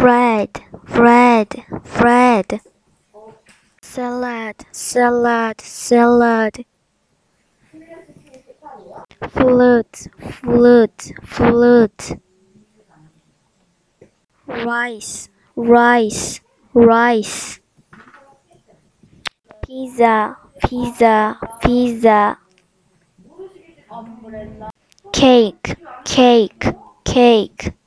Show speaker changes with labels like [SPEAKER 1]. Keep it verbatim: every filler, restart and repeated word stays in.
[SPEAKER 1] Fred, Fred, Fred. Salad, salad, salad. Flute, flute, flute. Rice, rice, rice. Pizza, pizza, pizza. Cake, cake, cake.